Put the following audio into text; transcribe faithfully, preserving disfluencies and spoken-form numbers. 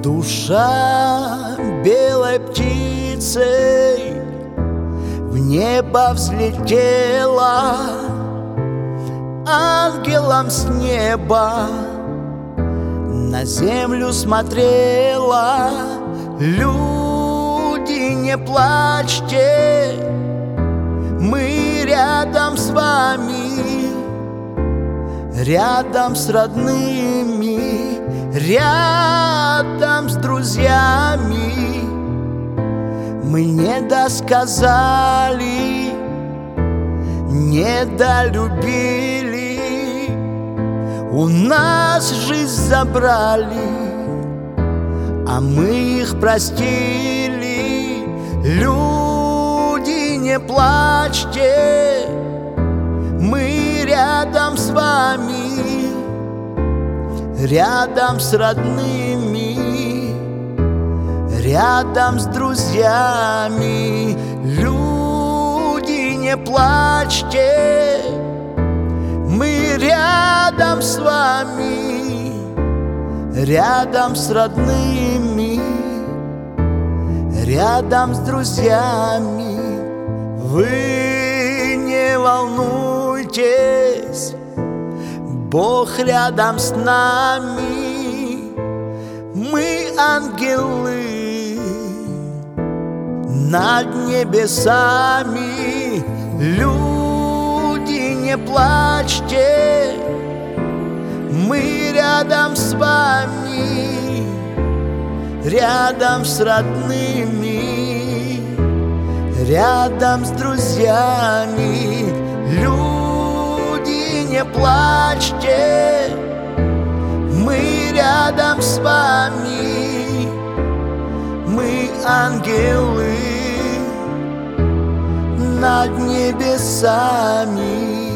Душа белой птицей в небо взлетела, ангелом с неба на землю смотрела. Люди, не плачьте, мы рядом с вами, рядом с родными, рядом с друзьями. Мы не досказали, не долюбили, у нас жизнь забрали, а мы их простили. Люди, не плачьте, мы рядом с вами, рядом с родными, рядом с друзьями. Люди, не плачьте, мы рядом с вами, рядом с родными, рядом с друзьями. Вы не волнуйтесь, Бог рядом с нами, мы ангелы над небесами. Люди, не плачьте, мы рядом с вами, рядом с родными, рядом с друзьями. Люди, не плачьте, мы рядом с вами, мы ангелы над небесами.